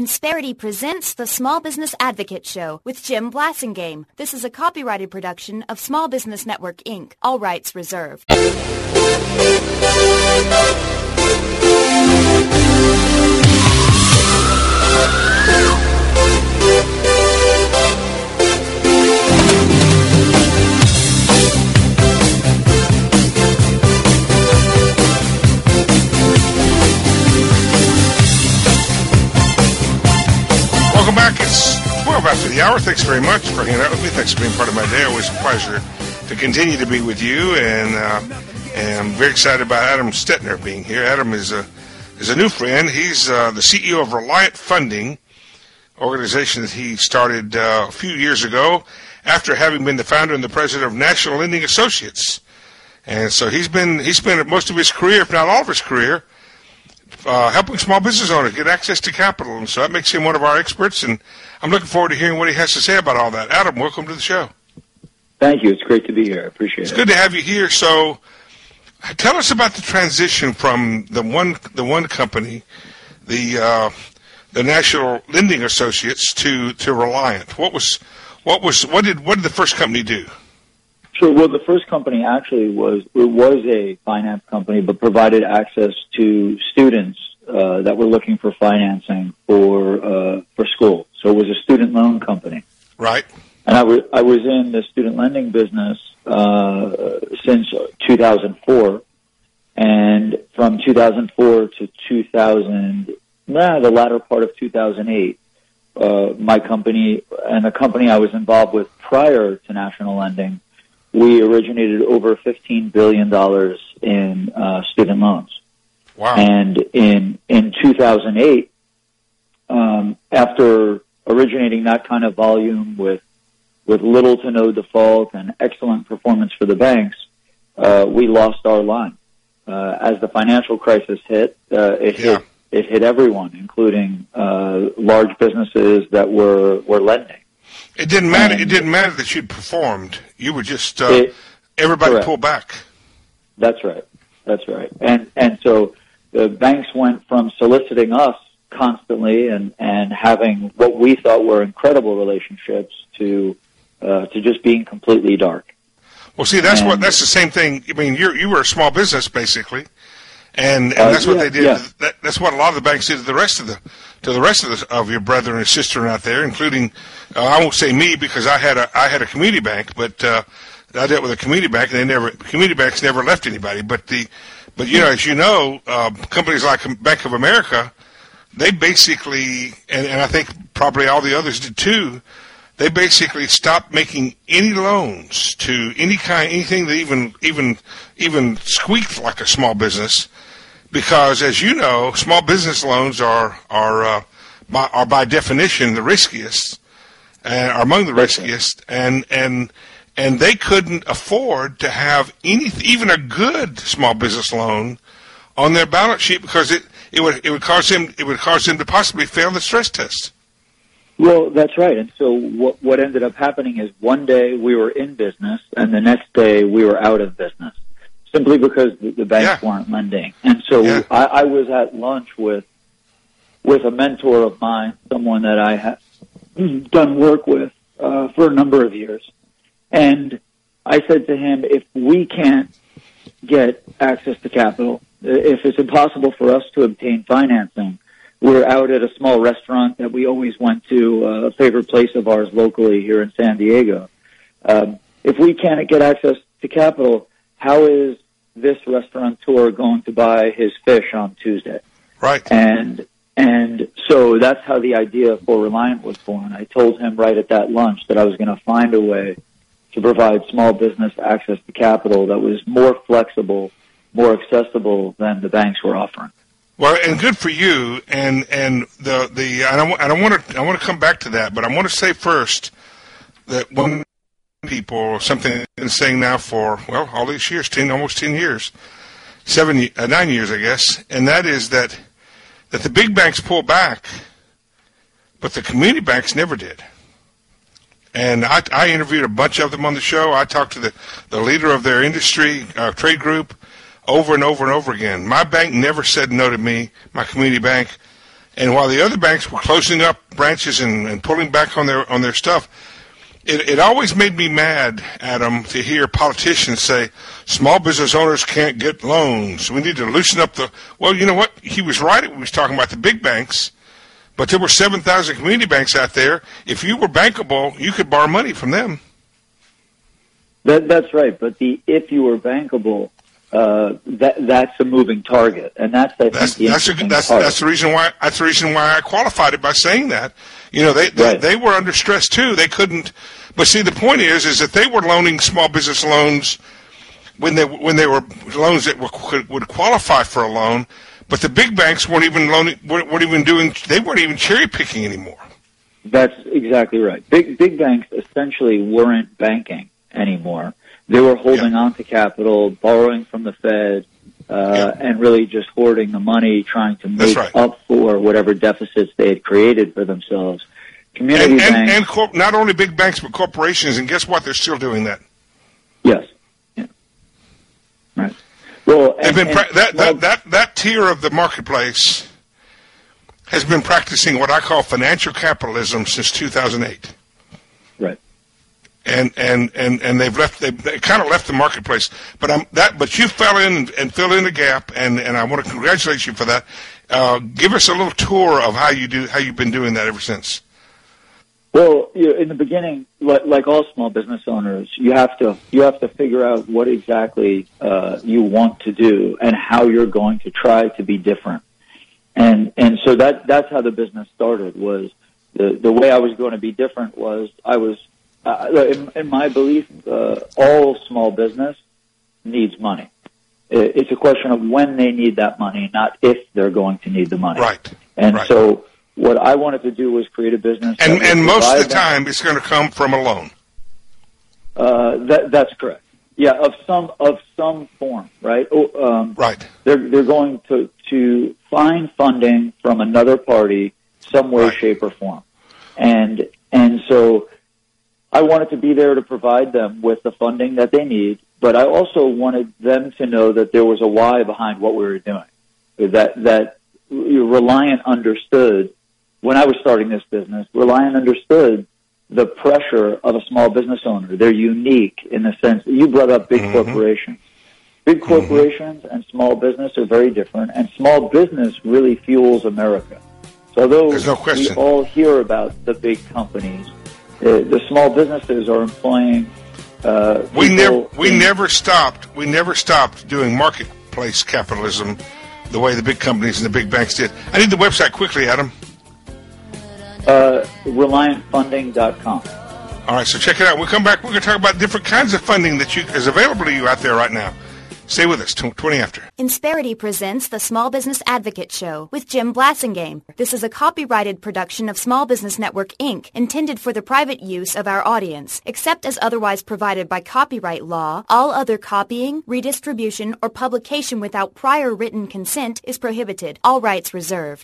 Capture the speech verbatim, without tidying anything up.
Insperity presents the Small Business Advocate Show with Jim Blasingame. This is a copyrighted production of Small Business Network, Incorporated. All rights reserved. Welcome back. It's twelve after the hour. Thanks very much for hanging out with me. Thanks for being part of my day. Always a pleasure to continue to be with you. And, uh, and I'm very excited about Adam Stettner being here. Adam is a is a new friend. He's uh, the C E O of Reliant Funding, organization that he started uh, a few years ago after having been the founder and the president of National Lending Associates. And so he's been he's spent most of his career, if not all of his career, Uh, helping small business owners get access to capital, and so that makes him one of our experts, and I'm looking forward to hearing what he has to say about all that. Adam, welcome to the show. Thank you. It's great to be here. I appreciate it's it. It's good to have you here. So tell us about the transition from the one the one company, the uh, the National Lending Associates, to, to Reliant. What was what was what did what did the first company do? Sure. Well, the first company actually was it was a finance company, but provided access to students uh, that were looking for financing for uh, for school. So it was a student loan company. Right. And I was I was in the student lending business uh, since two thousand four, and from two thousand four to two thousand, nah, the latter part of two thousand eight, uh, my company and the company I was involved with prior to National Lending, we originated over fifteen billion dollars in uh, student loans. Wow. And in in two thousand eight, um, after originating that kind of volume with with little to no default and excellent performance for the banks, uh, we lost our line. Uh, as the financial crisis hit, uh, it yeah. hit it hit everyone, including uh, large businesses that were were lending. It didn't matter. And it didn't matter that you'd performed. You were just uh, it, everybody correct. pulled back. That's right. That's right. And and so the banks went from soliciting us constantly and, and having what we thought were incredible relationships to uh, to just being completely dark. Well, see, that's and, what that's the same thing. I mean, you you were a small business basically, and, and uh, that's what yeah, they did. Yeah. That, that's what a lot of the banks did to the rest of the to the rest of the, of your brethren and sister out there, including uh, I won't say me because I had a I had a community bank, but uh, I dealt with a community bank, and they never community banks never left anybody. But the but you know, as you know, uh, companies like Bank of America, they basically, and, and I think probably all the others did too, they basically stopped making any loans to any kind, anything that even even even squeaked like a small business, because as you know, small business loans are are uh, by, are by definition the riskiest, and are among the riskiest, and and and they couldn't afford to have any even a good small business loan on their balance sheet because it. It would it would cause him it would cause him to possibly fail the stress test. Well, that's right. And so what what ended up happening is one day we were in business, and the next day we were out of business, simply because the, the banks yeah. weren't lending. And so yeah. I, I was at lunch with with a mentor of mine, someone that I had done work with uh, for a number of years, and I said to him, if we can't get access to capital, if it's impossible for us to obtain financing, we're out at a small restaurant that we always went to, uh, a favorite place of ours locally here in San Diego. Um, if we can't get access to capital, how is this restaurateur going to buy his fish on Tuesday? Right. And and so that's how the idea for Reliant was born. I told him right at that lunch that I was going to find a way to provide small business access to capital that was more flexible, more accessible than the banks were offering. Well, and good for you. And and the the I don't I don't want to I want to come back to that, but I want to say first that when people something I've been saying now for well all these years, ten almost ten years, seven uh, nine years I guess, and that is that that the big banks pull back, but the community banks never did. And I, I interviewed a bunch of them on the show. I talked to the, the leader of their industry uh, trade group over and over and over again. My bank never said no to me, my community bank, And while the other banks were closing up branches and, and pulling back on their on their stuff, it, it always made me mad, Adam, to hear politicians say, small business owners can't get loans. We need to loosen up the... Well, you know what? He was right. He was talking about the big banks, but there were seven thousand community banks out there. If you were bankable, you could borrow money from them. That, that's right. But the if you were bankable... Uh, that that's a moving target, and that's I think that's the that's, a, interesting that's, part. that's the reason why that's the reason why I qualified it by saying that. You know, they they, Right. they were under stress too. They couldn't. But see, the point is, is that they were loaning small business loans when they when they were loans that were, could, would qualify for a loan. But the big banks weren't even loaning. weren't, weren't even doing. They weren't even cherry picking anymore. That's exactly right. Big big banks essentially weren't banking anymore. They were holding Yeah. on to capital, borrowing from the Fed, uh, Yeah. and really just hoarding the money, trying to That's make right. up for whatever deficits they had created for themselves. Community And and, banks, and corp, not only big banks but corporations. And guess what? They're still doing that. yes, yeah. Right. Well, They've and, been pra- and that, small- that that that tier of the marketplace has been practicing what I call financial capitalism since two thousand eight. right. And, and, and, and they've left they, they kind of left the marketplace, but I'm that but you fell in and, and filled in the gap, and, and I want to congratulate you for that. Uh, give us a little tour of how you do how you've been doing that ever since. Well, you know, in the beginning, like, like all small business owners, you have to you have to figure out what exactly uh, you want to do and how you're going to try to be different. And and so that that's how the business started. Was the the way I was going to be different was I was uh, in, in my belief, uh, all small business needs money. It, it's a question of when they need that money, not if they're going to need the money. Right. And right. so what I wanted to do was create a business. And that would and most of provide the them- time, it's going to come from a loan. Uh, that, that's correct. Yeah, of some of some form, right? Oh, Um, Right. they're they're going to to find funding from another party, some way, Right. shape, or form, and and so I wanted to be there to provide them with the funding that they need, but I also wanted them to know that there was a why behind what we were doing. That that Reliant understood when I was starting this business. Reliant understood the pressure of a small business owner. They're unique in the sense that you brought up big Mhm. corporations. Big corporations mm-hmm. and small business are very different, and small business really fuels America. So although There's no question. we all hear about the big companies, uh, the small businesses are employing uh, We people never we in- never stopped we never stopped doing marketplace capitalism the way the big companies and the big banks did. I need the website quickly, Adam. uh, Reliant Funding dot com. All right, so check it out. We'll come back. We're going to talk about different kinds of funding that you is available to you out there right now. Stay with us. twenty after. Insperity presents the Small Business Advocate Show with Jim Blassingame. This is a copyrighted production of Small Business Network, Incorporated, intended for the private use of our audience. Except as otherwise provided by copyright law, all other copying, redistribution, or publication without prior written consent is prohibited. All rights reserved.